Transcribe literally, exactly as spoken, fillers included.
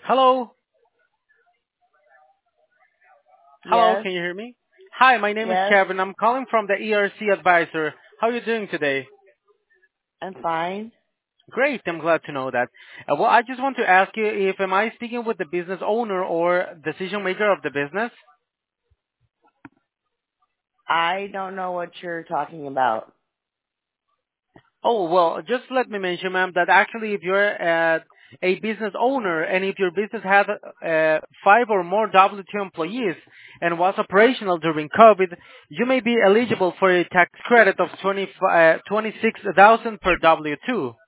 Hello? Hello, Yes, can you hear me? Hi, my name is yes, Kevin. I'm calling from the E R C Advisor. How are you doing today? I'm fine. Great, I'm glad to know that. Uh, well, I just want to ask you if am I speaking with the business owner or decision maker of the business? I don't know what you're talking about. Oh, well, just let me mention, ma'am, that actually if you're uh, a business owner and if your business had uh, five or more W two employees and was operational during COVID, you may be eligible for a tax credit of twenty, uh, twenty-six thousand per W two.